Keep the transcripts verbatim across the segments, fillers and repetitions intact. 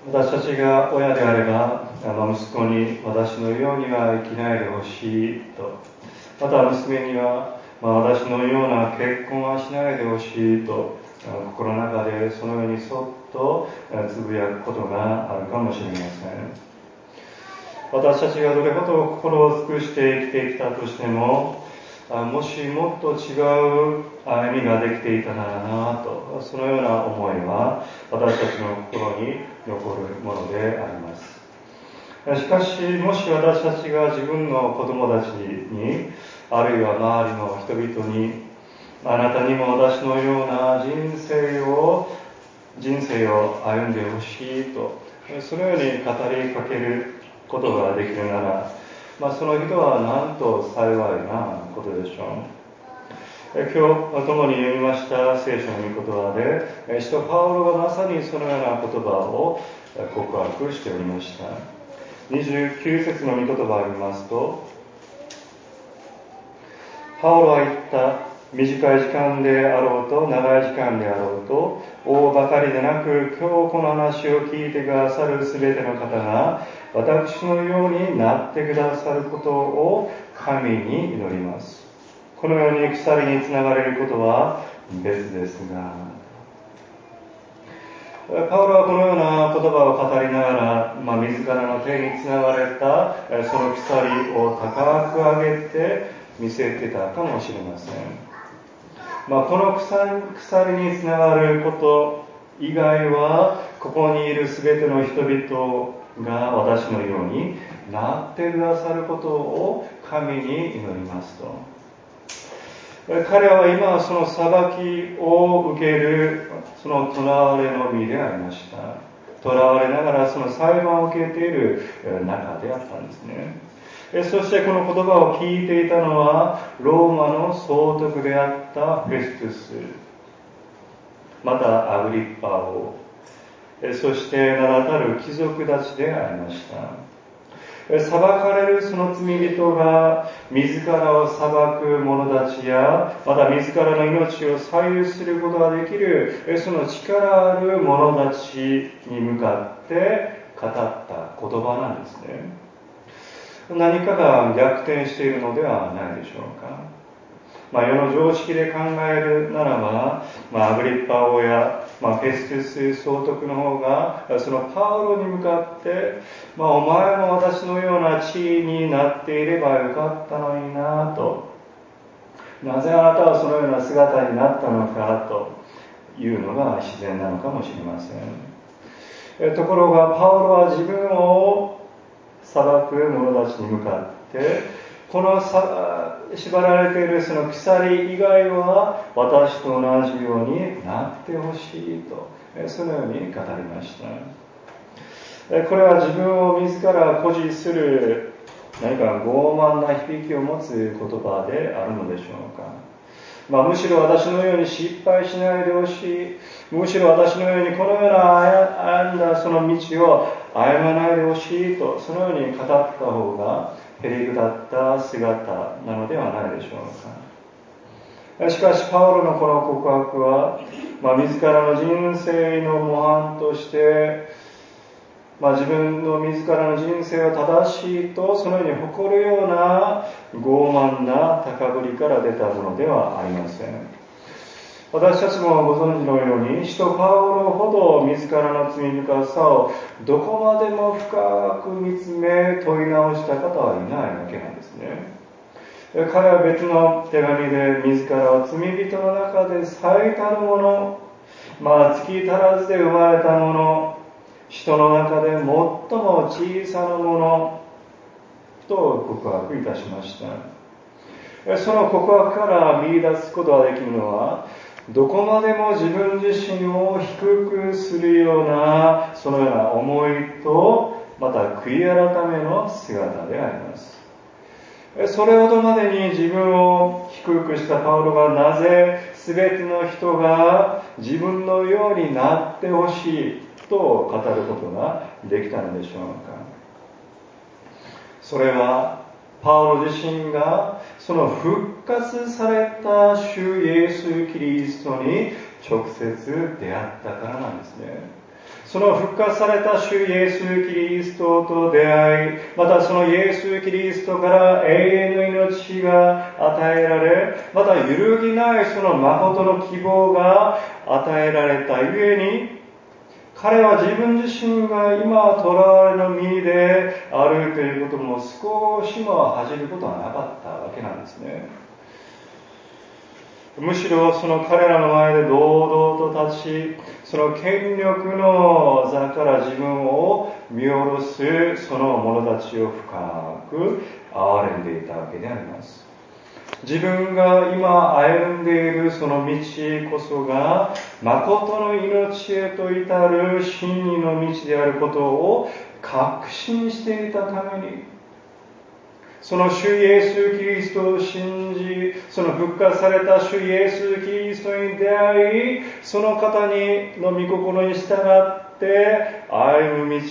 私たちが親であれば、息子に私のようには生きないでほしいと、また娘には私のような結婚はしないでほしいと、心の中でそのようにそっとつぶやくことがあるかもしれません。私たちがどれほど心を尽くして生きてきたとしても、もしもっと違う歩みができていたならなと、そのような思いは私たちの心に残るものであります。しかし、もし私たちが自分の子供たちに、あるいは周りの人々に、あなたにも私のような人生を人生を歩んでほしいと、そのように語りかけることができるなら、まあ、その人はなんと幸いなことでしょう。今日共に読みました聖書の御言葉で、使徒パウロがまさにそのような言葉を告白しておりました。にじゅうきゅう節の御言葉を見ますと、パウロは言った。短い時間であろうと長い時間であろうと、王ばかりでなく今日この話を聞いてくださるすべての方が私のようになってくださることを神に祈ります。このように鎖につながれることは別ですが、パウロはこのような言葉を語りながら、まあ、自らの手につながれたその鎖を高く上げて見せてたかもしれません。まあ、この 鎖, 鎖につながること以外は、ここにいるすべての人々が私のようになってくださることを神に祈りますと。彼は今その裁きを受けるその囚われの身でありました。囚われながらその裁判を受けている中であったんですね。そしてこの言葉を聞いていたのはローマの総督であったフェストゥス、またアグリッパ王、そして名だたる貴族たちでありました。裁かれるその罪人が自らを裁く者たちや、また自らの命を左右することができるその力ある者たちに向かって語った言葉なんですね。何かが逆転しているのではないでしょうか。まあ、世の常識で考えるならば、まあ、アグリッパ王や、まあ、フェストゥス総督の方がそのパウロに向かって、まあ、お前も私のような地位になっていればよかったのになと、なぜあなたはそのような姿になったのかというのが自然なのかもしれません。ところがパウロは自分を裁く者たちに向かってこの縛られているその鎖以外は私と同じようになってほしいと、そのように語りました。これは自分を自ら誇示する何か傲慢な響きを持つ言葉であるのでしょうか。まあ、むしろ私のように失敗しないでほしい、むしろ私のようにこのような歩んだその道を歩まないでほしいと、そのように語った方がへりくだった姿なのではないでしょうか。しかしパウロのこの告白は、まあ、自らの人生の模範として、まあ、自分の自らの人生は正しいとそのように誇るような傲慢な高ぶりから出たものではありません。私たちもご存知のように、使徒パウロほど自らの罪深さをどこまでも深く見つめ問い直した方はいないわけなんですね。彼は別の手紙で自らは罪人の中で最たるもの、まあ月足らずで生まれたもの、人の中で最も小さなものと告白いたしました。その告白から見出すことができるのは、どこまでも自分自身を低くするようなそのような思いと、また悔い改めの姿であります。それほどまでに自分を低くしたパウロがなぜ全ての人が自分のようになってほしいと語ることができたのでしょうか。それはパウロ自身がその復活された主イエス・キリストに直接出会ったからなんですね。 その復活された主イエス・キリストと出会い、またそのイエス・キリストから永遠の命が与えられ、また揺るぎないその誠の希望が与えられたゆえに、彼は自分自身が今囚われの身であるということも少しも恥じることはなかったわけなんですね。むしろその彼らの前で堂々と立ち、その権力の座から自分を見下ろすその者たちを深く憐れんでいたわけであります。自分が今歩んでいるその道こそが誠の命へと至る真理の道であることを確信していたために、その主イエス・キリストを信じ、その復活された主イエス・キリストに出会い、その方にの御心に従って歩む道、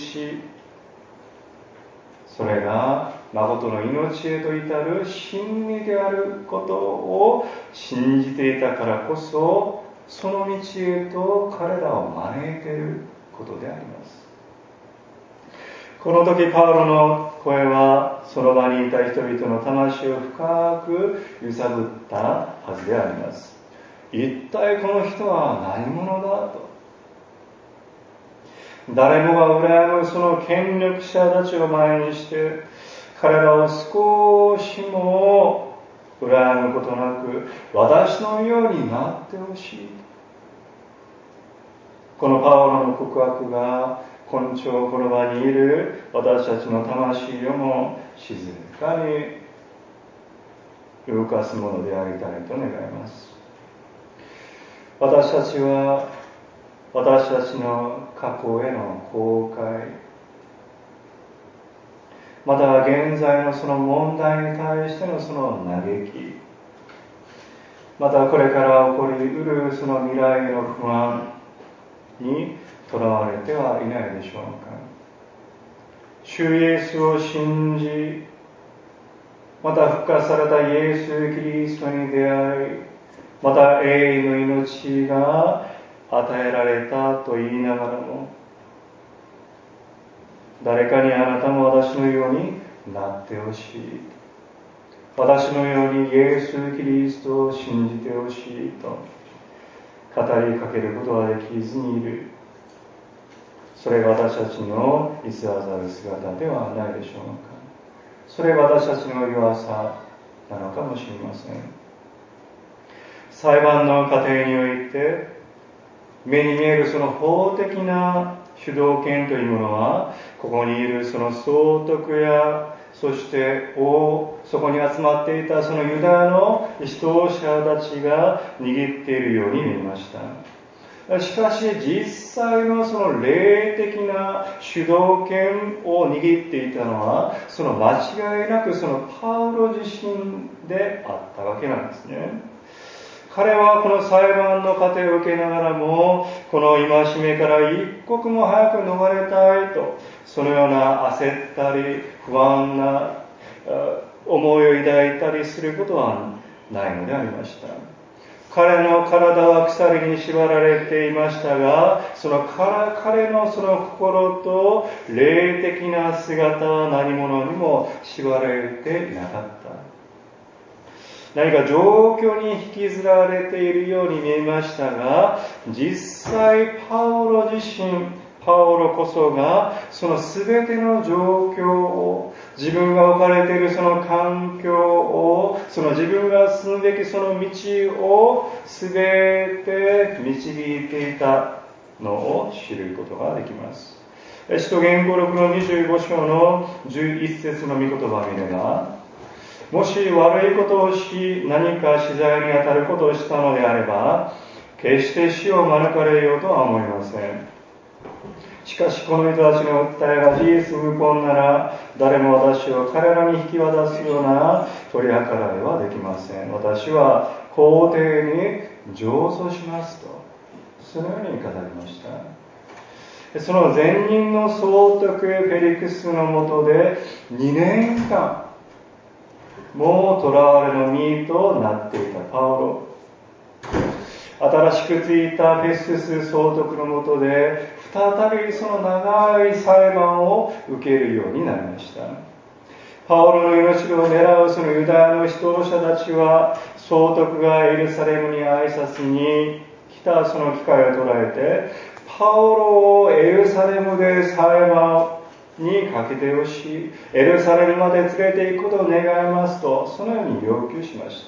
それが誠の命へと至る真理であることを信じていたからこそ、その道へと彼らを招いていることであります。この時パウロの声はその場にいた人々の魂を深く揺さぶったはずであります。一体この人は何者だと、誰もが羨むその権力者たちを前にして彼らを少しも羨むことなく、私のようになってほしい。このパウロの告白が今朝この場にいる私たちの魂をも静かに動かすものでありたいと願います。私たちは私たちの過去への後悔、また現在のその問題に対してのその嘆き、またこれから起こりうるその未来の不安にとらわれてはいないでしょうか。主イエスを信じ、また復活されたイエス・キリストに出会い、また永遠の命が与えられたと言いながらも、誰かにあなたも私のようになってほしい、私のようにイエス・キリストを信じてほしいと語りかけることができずにいる。それが私たちの偽らざる姿ではないでしょうか。それが私たちの弱さなのかもしれません。裁判の過程において目に見えるその法的な主導権というものは、ここにいるその総督や、そして王、そこに集まっていたそのユダヤの指導者たちが握っているように見えました。しかし実際のその霊的な主導権を握っていたのは、その間違いなくそのパウロ自身であったわけなんですね。彼はこの裁判の過程を受けながらも、この戒めから一刻も早く逃れたいと、そのような焦ったり不安な思いを抱いたりすることはないのでありました。彼の体は鎖に縛られていましたが、その彼のその心と霊的な姿は何者にも縛られていなかった。何か状況に引きずられているように見えましたが、実際パウロ自身、パウロこそがその全ての状況を、自分が置かれているその環境を、その自分が進むべきその道を全て導いていたのを知ることができます。使徒言語録のにじゅうご章のじゅういち節の御言葉を見れば、もし悪いことをし、何か私財に当たることをしたのであれば、決して死を免れようとは思いません。しかしこの人たちの訴えが事実無根なら、誰も私を彼らに引き渡すような取り計らいはできません。私は皇帝に上訴しますと、そのように語りました。その前任の総督フェリクスの下でにねんかん、もう囚われの身となっていたパウロ。新しくついたフェストゥス総督の下で再びその長い裁判を受けるようになりました。パウロの命を狙うそのユダヤの指導者たちは、総督がエルサレムに挨拶に来たその機会を捉えて、パウロをエルサレムで裁判にかけてよし、エルサレムまで連れて行くことを願いますと、そのように要求しました。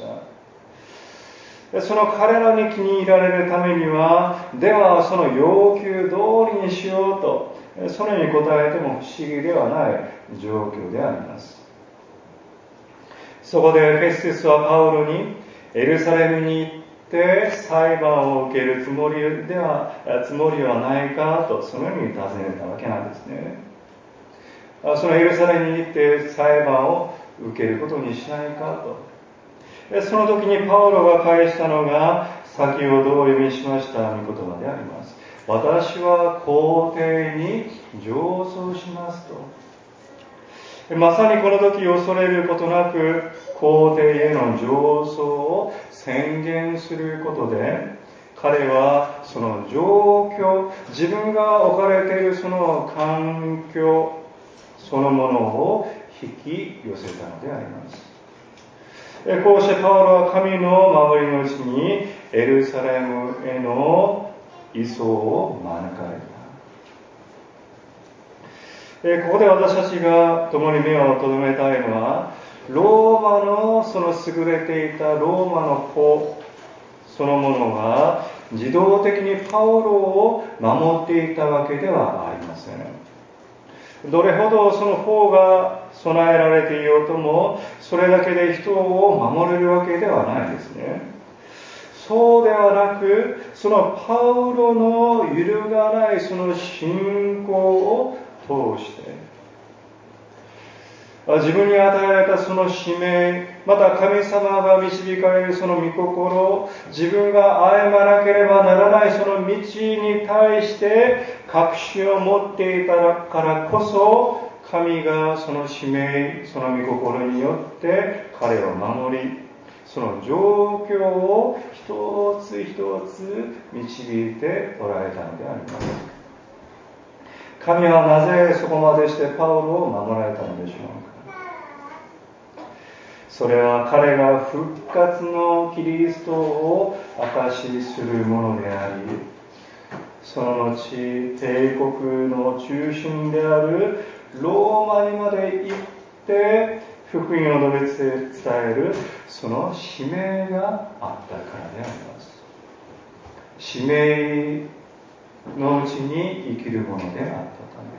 その彼らに気に入られるためには、ではその要求通りにしようと、そのように答えても不思議ではない状況であります。そこでフェスティスはパウロにエルサレムに行って裁判を受けるつもりでは、つもりはないかと、そのように尋ねたわけなんですね。そのエルサレムに行って裁判を受けることにしないかと。その時にパウロが返したのが、先ほどお読みしました御言葉であります。私は皇帝に上奏しますと。まさにこの時恐れることなく、皇帝への上奏を宣言することで、彼はその状況、自分が置かれているその環境そのものを引き寄せたのであります。こうしてパウロは神の守りのうちにエルサレムへの移送を免れた。ここで私たちが共に目を留めたいのは、ローマのその優れていたローマの法そのものが自動的にパウロを守っていたわけではありません。どれほどその法が備えられていようとも、それだけで人を守れるわけではないですね。そうではなく、そのパウロの揺るがないその信仰を通して、自分に与えられたその使命、また神様が導かれるその御心、自分が歩まなければならないその道に対して確信を持っていたからこそ、神がその使命、その御心によって彼を守り、その状況を一つ一つ導いておられたのであります。神はなぜそこまでしてパウロを守られたのでしょうか。それは彼が復活のキリストを証しするものであり、その後帝国の中心であるローマにまで行って福音を述べ伝えるその使命があったからであります。使命のうちに生きるものであったた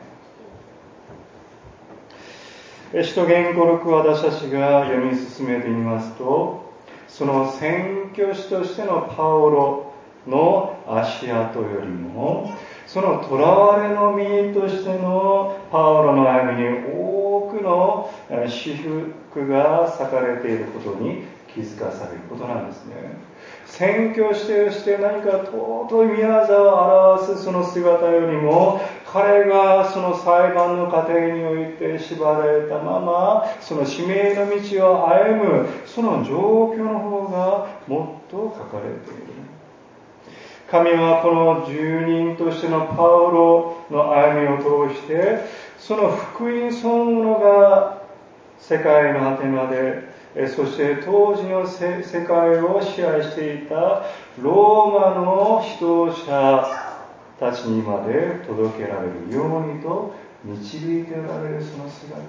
め、使徒言語録私たちが読み進めてみますと、その宣教師としてのパウロの足跡よりも、その囚われの身としてのパウロの歩みに多くの私服が裂かれていることに気づかされることなんですね。宣教師として何か尊い御業を表すその姿よりも、彼がその裁判の過程において縛られたままその使命の道を歩むその状況の方がもっと書かれている。神はこの住人としてのパウロの歩みを通して、その福音そのものが世界の果てまで、そして当時の世界を支配していたローマの指導者たちにまで届けられるようにと導いておられるその姿。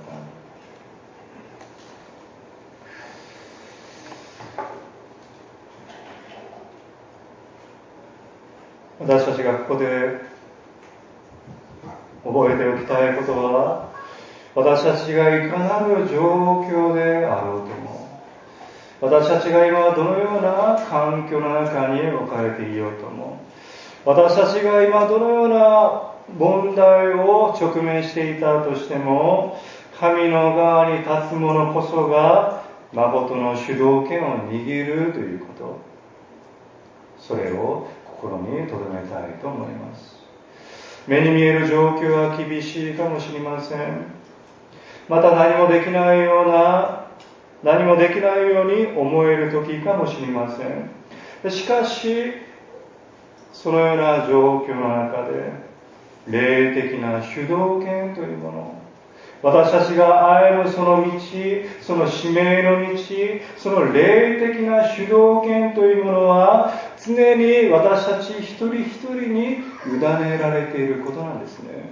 私たちがここで覚えておきたいことは、私たちがいかなる状況であろうとも、私たちが今どのような環境の中に置かれていようとも、私たちが今どのような問題を直面していたとしても、神の側に立つ者こそが誠の主導権を握るということ、それを心に留めたいと思います。目に見える状況は厳しいかもしれません。また何もできないような何もできないように思える時かもしれません。しかしそのような状況の中で、 霊的な主導権というもの、私たちが歩むその道、その使命の道、その霊的な主導権というものは常に私たち一人一人に委ねられていることなんですね。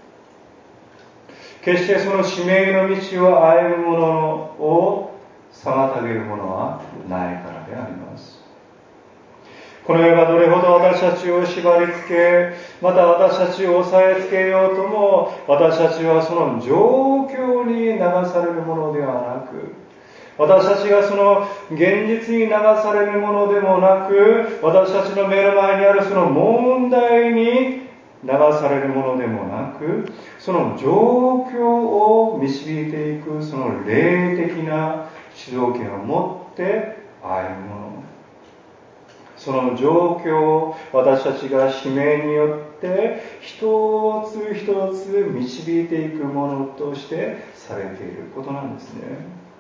決してその使命の道を歩むものを妨げるものはないからであります。この世がどれほど私たちを縛り付け、また私たちを押さえつけようとも、私たちはその状況に流されるものではなく、私たちがその現実に流されるものでもなく、私たちの目の前にあるその問題に流されるものでもなく、その状況を導いていくその霊的な主導権を持って歩むもの、その状況を私たちが使命によって一つ一つ導いていくものとしてされていることなんですね。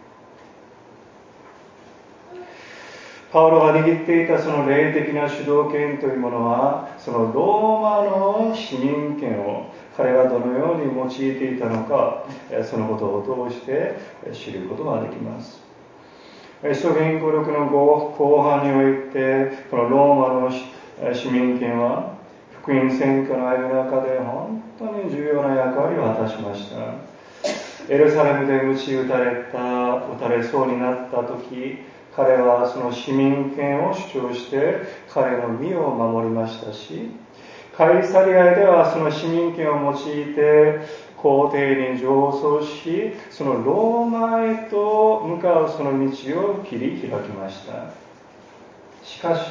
パウロが握っていたその霊的な主導権というものは、そのローマの市民権を彼がどのように用いていたのか、そのことを通して知ることができます。使徒言行録の後半において、このローマの市民権は福音宣教の歩みの中で本当に重要な役割を果たしました。エルサレムで鞭打たれた、打たれそうになった時、彼はその市民権を主張して彼の身を守りましたし、カイサリアではその市民権を用いて皇帝に上奏し、そのローマへと向かうその道を切り開きました。しかし、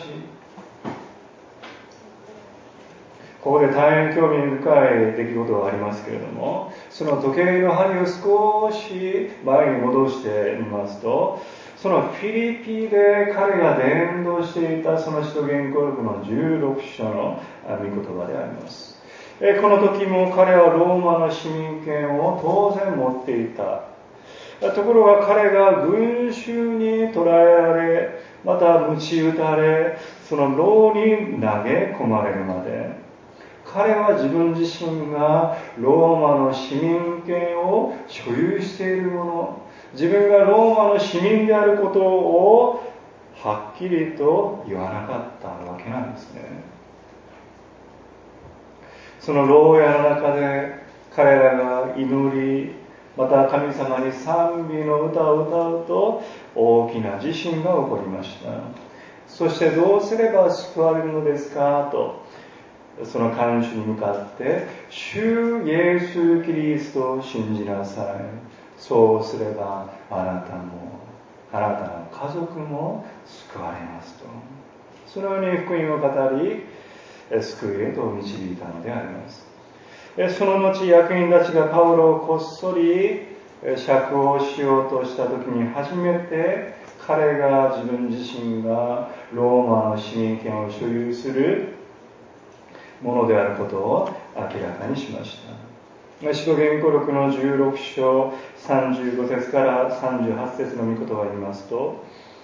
ここで大変興味深い出来事がありますけれども、その時計の針を少し前に戻してみますと、そのフィリピで彼が伝道していたその使徒言行録のじゅうろく章の御言葉であります。この時も彼はローマの市民権を当然持っていた。ところが彼が群衆に捕らえられ、また鞭打たれ、その牢に投げ込まれるまで、彼は自分自身がローマの市民権を所有しているもの、自分がローマの市民であることをはっきりと言わなかったわけなんですね。その牢屋の中で彼らが祈り、また神様に賛美の歌を歌うと大きな地震が起こりました。そしてどうすれば救われるのですかと、その看守に向かって、主イエス・キリストを信じなさい。そうすればあなたもあなたの家族も救われますと、そのように福音を語り救いへと導いたのであります。その後、役員たちがパウロをこっそり釈放しようとした時に初めて彼が自分自身がローマの市民権を所有するものであることを明らかにしました。使徒言行録のじゅうろく章さんじゅうご節からさんじゅうはち節の御言葉を言いますと、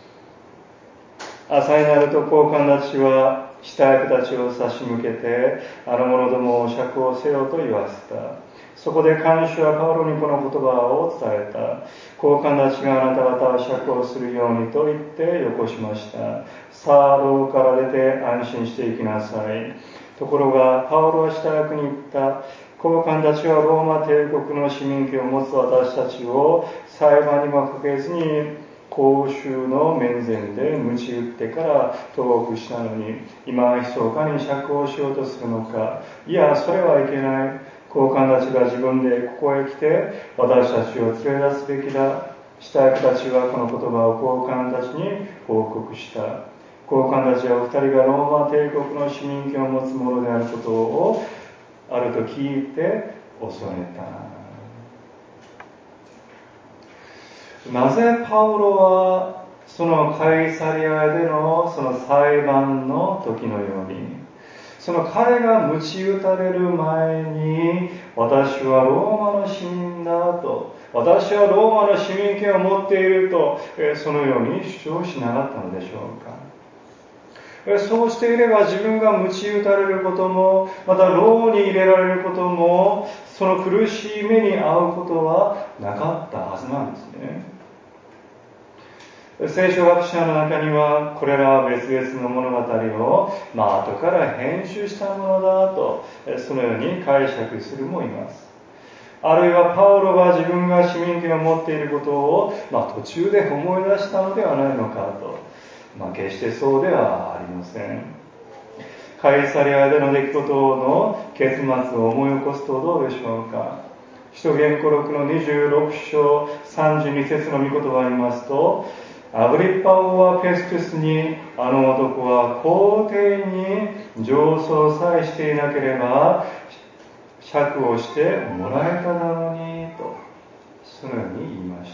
朝になると高官たちは下役たちを差し向けて、あの者どもを釈放せよと言わせた。そこで看守はパウロにこの言葉を伝えた。高官たちがあなた方を釈放するようにと言ってよこしました。さあ牢から出て安心していきなさい。ところがパウロは下役に言った。高官たちはローマ帝国の市民権を持つ私たちを裁判にもかけずに公衆の面前で鞭打ってから投獄したのに、今密かに釈放しようとするのか。いや、それはいけない。高官たちが自分でここへ来て私たちを連れ出すべきだ。下役たちはこの言葉を高官たちに報告した。高官たちは二人がローマ帝国の市民権を持つ者であることをあると聞いて恐れた。なぜパウロはそのカイサリアでのその裁判の時のように、その彼が鞭打たれる前に、私はローマの市民だと、私はローマの市民権を持っていると、そのように主張しなかったのでしょうか。 そうしていれば自分が鞭打たれることも、また牢に入れられることも、その苦しい目に遭うことはなかったはずなんですね。聖書学者の中には、これらは別々の物語を、まあ後から編集したものだと、そのように解釈するもいます。あるいはパウロが自分が市民権を持っていることを、まあ、途中で思い出したのではないのかと、まあ、決してそうではありません。カイサリアでの出来事の結末を思い起こすとどうでしょうか。使徒言語録のにじゅうろく章さんじゅうに節の御言葉を見ますと、アグリッパ王はペストゥスに、あの男は皇帝に上奏さえしていなければ釈をしてもらえただろうにと、そのように言いました。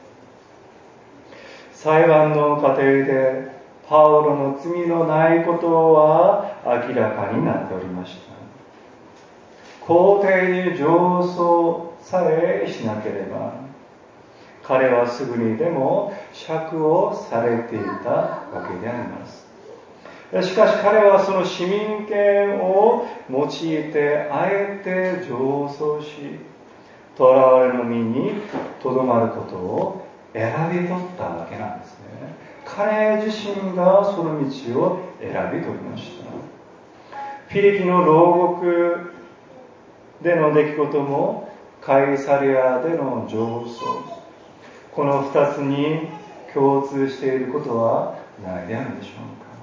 裁判の過程でパウロの罪のないことは明らかになっておりました。皇帝に上奏さえしなければ彼はすぐにでも釈をされていたわけであります。しかし彼はその市民権を用いてあえて上奏し、囚われの身にとどまることを選び取ったわけなんですね。彼自身がその道を選び取りました。フィリピの牢獄での出来事もカイサリアでの上奏、この二つに共通していることはないであるでしょうか。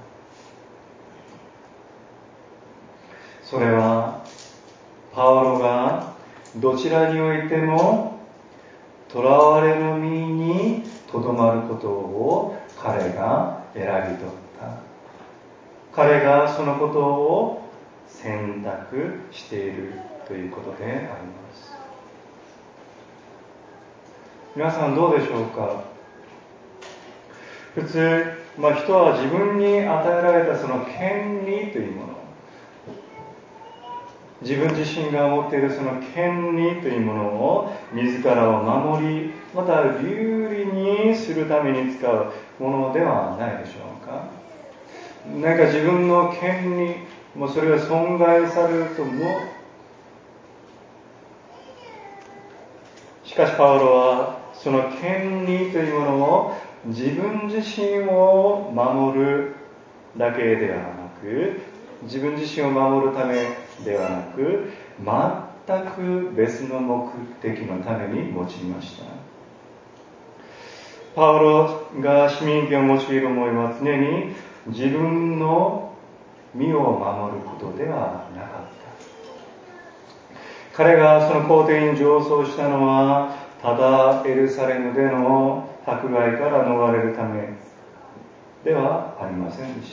それはパウロがどちらにおいても囚われの身にとどまることを彼が選び取った。彼がそのことを選択しているということであります。皆さんどうでしょうか。普通、まあ、人は自分に与えられたその権利というもの、自分自身が持っているその権利というものを自らを守り、また有利にするために使うものではないでしょうか。何か自分の権利、もうそれが損害されるとも、しかしパウロはその権利というものを自分自身を守るだけではなく、自分自身を守るためではなく、全く別の目的のために用いました。パウロが市民権を用いる思いは常に自分の身を守ることではなかった。彼がその皇帝に上奏したのは、ただエルサレムでの迫害から逃れるためではありませんでした。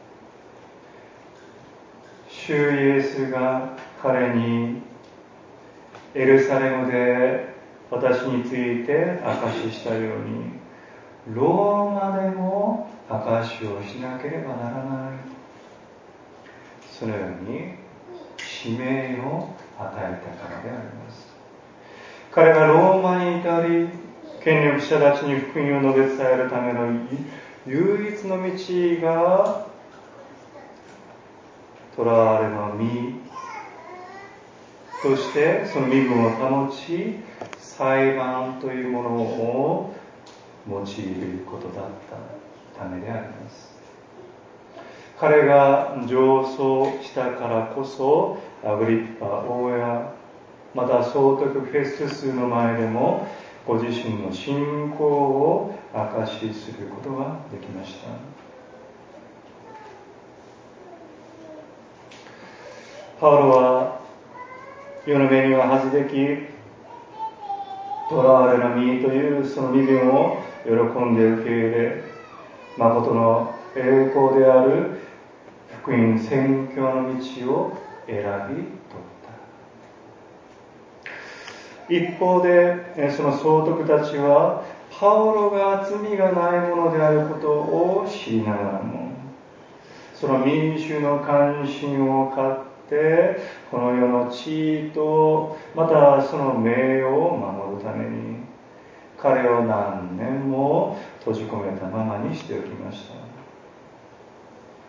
主イエスが彼にエルサレムで私について証ししたように、ローマでも証しをしなければならない、そのように使命を与えたからであります。彼がローマに至り、権力者たちに福音を述べ伝えるための唯一の道が、囚われの身としてその身分を保ち、裁判というものを用いることだったためであります。彼が上奏したからこそ、アグリッパ王やまた総督フェストゥスの前でもご自身の信仰を証しすることができました。パウロは世の目には恥ずべき囚われの身というその身分を喜んで受け入れ、誠の栄光である福音宣教の道を選び取った。一方でその総督たちはパウロが罪がないものであることを知りながらも、その民衆の関心を買ってこの世の地位とまたその名誉を守るために彼を何年も閉じ込めたままにしておきました。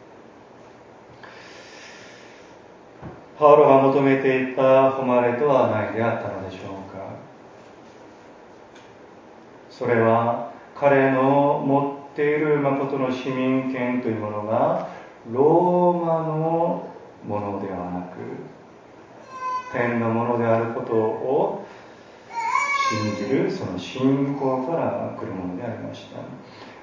パウロが求めていた誉れとは何であったのでしょうか。それは彼の持っている誠の市民権というものがローマのものではなく天のものであることを信じるその信仰から来るものでありました。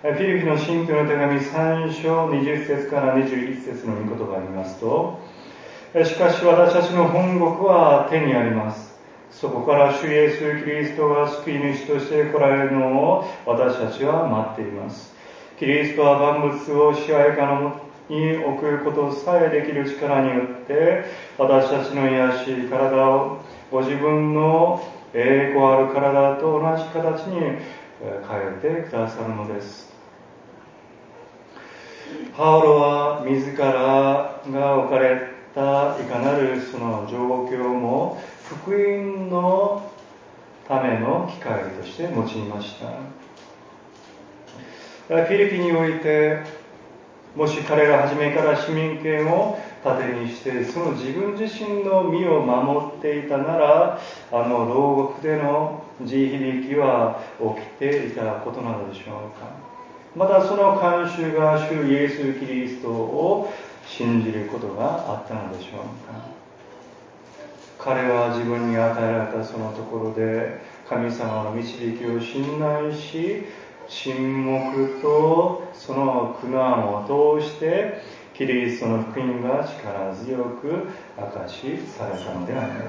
フィリピの信教の手紙さん章にじゅっ節からにじゅういち節の御言葉を見ますと、しかし私たちの本国は天にあります。そこから主イエス・キリストが救い主として来られるのを私たちは待っています。キリストは万物を支配下のに置くことさえできる力によって私たちの癒しい体をご自分の栄光ある体と同じ形に変えてくださるのです。パウロは自らが置かれたいかなるその状況も福音のための機会として用いました。フィリピンにおいてもし彼が初めから市民権を盾にしてその自分自身の身を守っていたなら、あの牢獄での地響きは起きていたことなのでしょうか。またその慣習が主イエス・キリストを信じることがあったのでしょうか。彼は自分に与えられたそのところで神様の導きを信頼し、沈黙とその苦難を通してキリストの福音が力強く明かしされたのであります。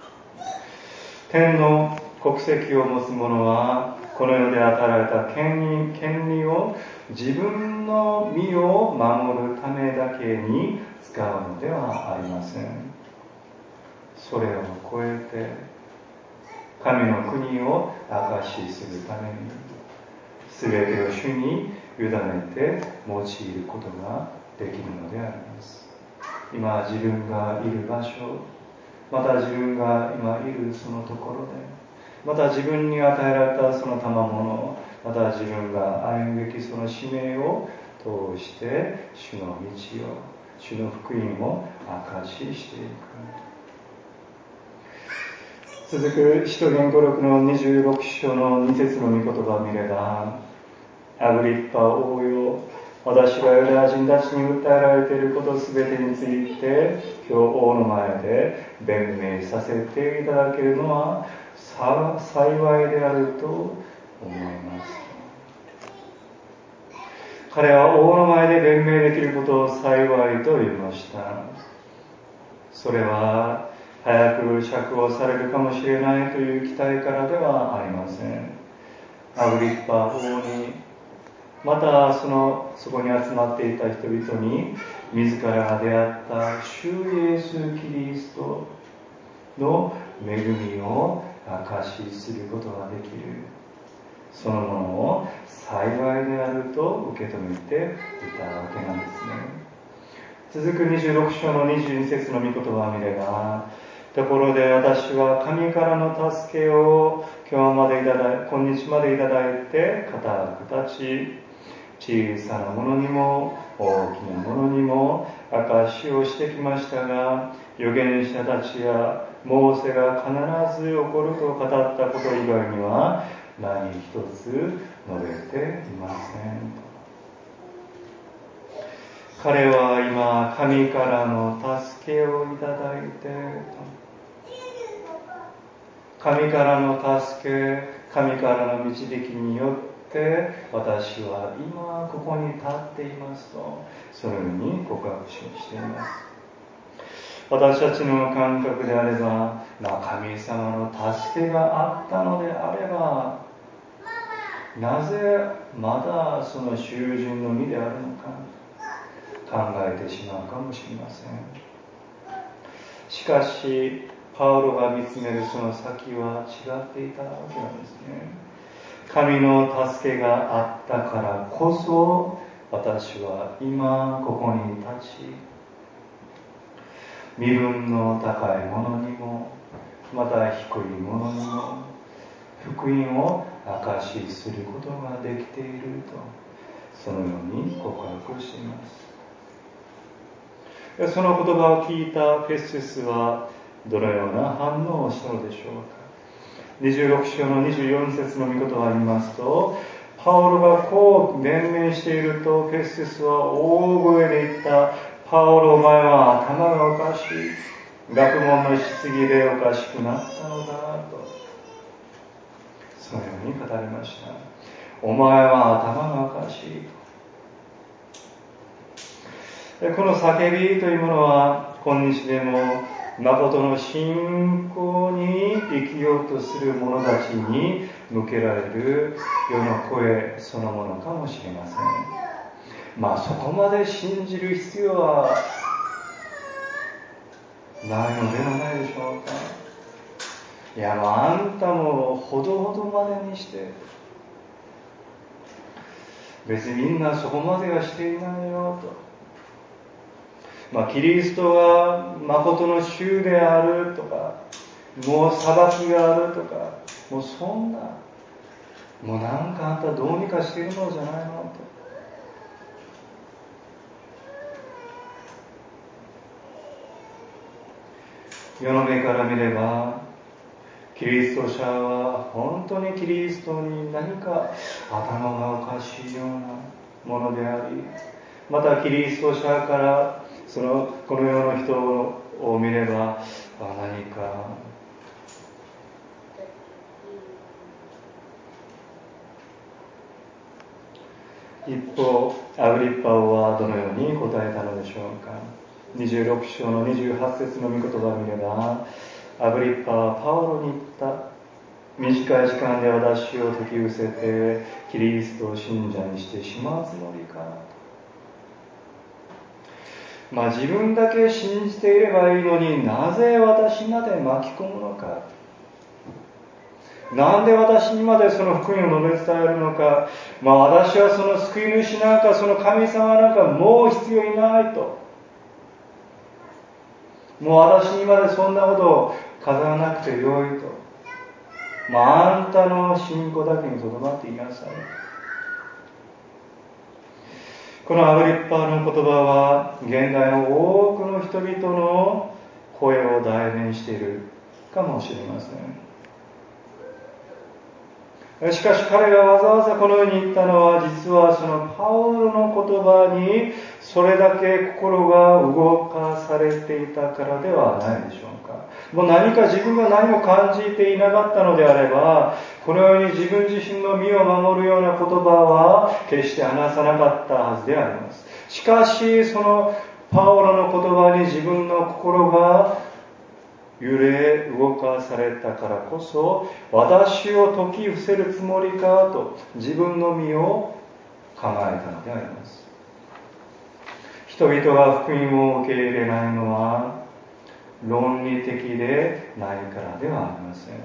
天の国籍を持つ者はこの世で与えられた権利、権利を自分の身を守るためだけに使うのではありません。それを超えて神の国を証しするために全てを主に委ねて用いることができるのであります。今自分がいる場所、また自分が今いるそのところで、また自分に与えられたその賜物、また自分が歩むべきその使命を通して主の道を、主の福音を証ししていく。続く使徒言語録のにじゅうろく章のに節の御言葉を見れば、アグリッパ王よ、私がユダヤ人たちに訴えられていることすべてについて今日王の前で弁明させていただけるのは幸いであると思います。彼は王の前で弁明できることを幸いと言いました。それは早く釈放されるかもしれないという期待からではありません。アグリッパ王に、またそのそこに集まっていた人々に自らが出会った主イエス・キリストの恵みを証しすることができる、そのものを幸いであると受け止めていたわけなんですね。続くにじゅうろく章のにじゅうに節の御言葉を見れば、ところで私は神からの助けを今日までいただい今日までいただいて固く立ち、小さなものにも大きなものにも証しをしてきましたが、預言者たちやモーセが必ず起こると語ったこと以外には何一つ述べていません。彼は今神からの助けをいただいて、神からの助け、神からの導きによって私は今ここに立っていますと、そのように告白しています。私たちの感覚であれば、まあ、神様の助けがあったのであれば、なぜまだその囚人の身であるのか考えてしまうかもしれません。しかしパウロが見つめるその先は違っていたわけなんですね。神の助けがあったからこそ、私は今ここに立ち、身分の高いものにもまた低いものにも福音を証しすることができていると、そのように告白しています。 その言葉を聞いたフェスティスはどのような反応をしたのでしょうか。にじゅうろく章のにじゅうよん節の御言葉を見ますと、パウロがこう弁明していると、フェスティスは大声で言った。パウロ、お前は頭がおかしい。学問のしすぎでおかしくなったのだと、そのように語りました。お前は頭がおかしい。この叫びというものは今日でも誠の信仰に生きようとする者たちに向けられる世の声そのものかもしれません。まあそこまで信じる必要はないのではないでしょうか。いや、まあ、あんたもほどほどまでにして、別にみんなそこまではしていないよと。まあ、キリストが誠の主であるとか、もう裁きがあるとか、もうそんな、もうなんかあんたどうにかしているのじゃないのと。世の目から見れば、キリスト者は本当にキリストに何か頭がおかしいようなものであり、またキリスト者からそのこの世の人を見れば何か一方、アグリッパ王はどのように答えたのでしょうか。にじゅうろく章のにじゅうはち節の御言葉を見れば、アグリッパはパウロに言った。短い時間で私を説き伏せてキリストを信者にしてしまうつもりか。まあ自分だけ信じていればいいのに、なぜ私まで巻き込むのか。なんで私にまでその福音を述べ伝えるのか。まあ私はその救い主なんか、その神様なんかもう必要いないと。もう私にまでそんなことを語らなくてよいと。まあ、あんたの信仰だけにとどまっていなさい。このアグリッパの言葉は現代の多くの人々の声を代弁しているかもしれません。しかし彼がわざわざこのように言ったのは、実はそのパウロの言葉にそれだけ心が動かされていたからではないでしょうか。もう何か自分が何も感じていなかったのであれば、このように自分自身の身を守るような言葉は決して話さなかったはずであります。しかしそのパウロの言葉に自分の心が揺れ動かされたからこそ、私を説き伏せるつもりかと自分の身を構えたのであります。人々が福音を受け入れないのは論理的でないからではありません。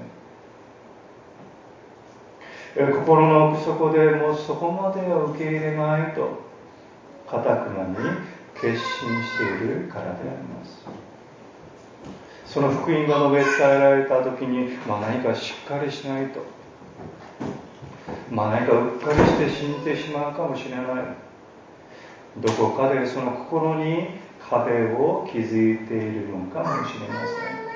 心の奥底でもうそこまでは受け入れないと堅くなに決心しているからであります。その福音が述べ伝えられた時に、まあ、何かしっかりしないと、まあ、何かうっかりして信じてしまうかもしれない。どこかでその心に壁を築いているのかもしれません。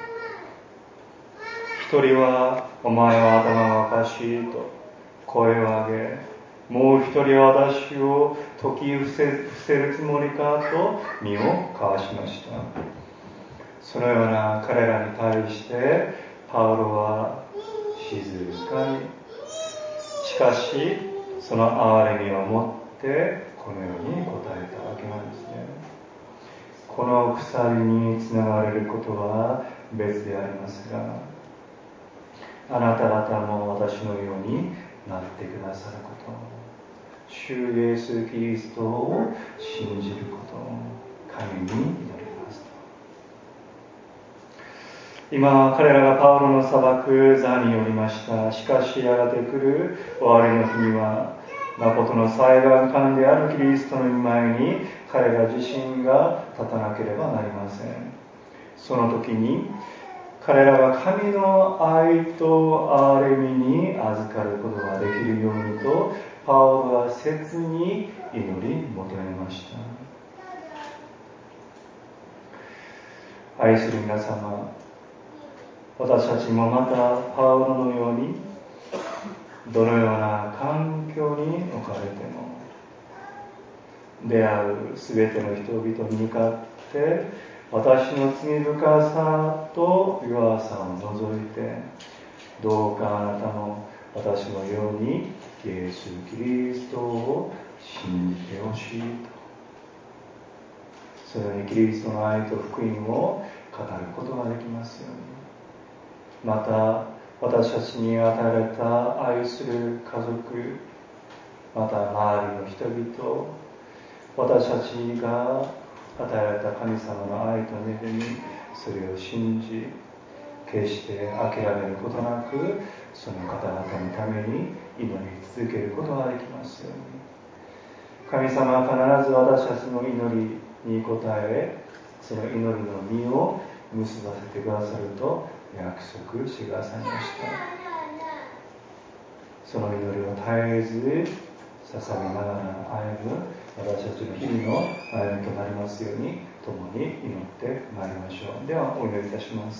一人はお前は頭がおかしいと声を上げ、もう一人は私を説き伏せ、伏せるつもりかと身をかわしました。そのような彼らに対してパウロは静かに、しかしその憐れみをもってこのように答えたわけなんですね。この鎖につながれることは別でありますが、あなた方も私のようになってくださること、主イエス・キリストを信じることを神に祈ります。今彼らがパウロの裁く座によりました。しかしやがて来る終わりの日には、誠の裁判官であるキリストの御前に彼ら自身が立たなければなりません。その時に彼らが神の愛と憐れみに預かることができるようにとパウロは切に祈り求めました。 愛する皆様、私たちもまたパウロのようにどのような環境に置かれても出会うすべての人々に向かって私の罪深さと弱さを除いて、どうかあなたも私のようにイエス・キリストを信じてほしいと、そのようにキリストの愛と福音を語ることができますように。また私たちに与えられた愛する家族、また周りの人々、私たちが与えられた神様の愛と恵み、それを信じ、決して諦めることなく、その方々のために祈り続けることができますように。神様は必ず私たちの祈りに応え、その祈りの実を結ばせてくださると約束してくださいました。その祈りを絶えず捧げながら歩む私たちの日々の歩みとなりますように、共に祈ってまいりましょう。ではお祈りいたします。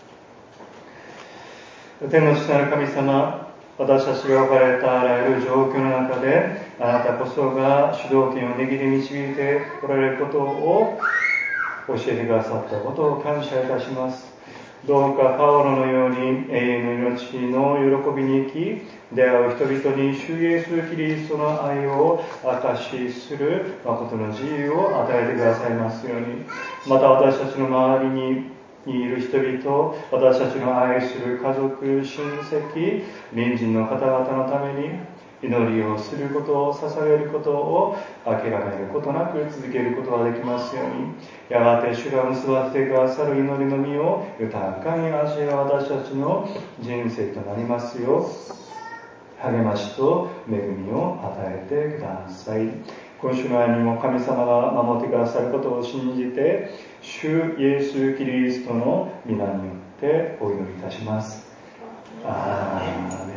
天の父なる神様、私たちが置かれたあらゆる状況の中で、あなたこそが主導権を握り導いておられることを教えてくださったことを感謝いたします。どうかパウロのように永遠の命の喜びに生き、出会う人々に主イエスキリストの愛を証しする誠の自由を与えてくださいますように。また私たちの周りににいる人々、私たちの愛する家族、親戚、隣人の方々のために祈りをすることを、捧げることを諦めることなく続けることができますように。やがて主が結ばせてくださる祈りの実を豊かに味わう私たちの人生となりますよう、励ましと恵みを与えてください。今週の間にも神様が守ってくださることを信じて、主イエス・キリストの皆によってお祈りいたします。アーメン。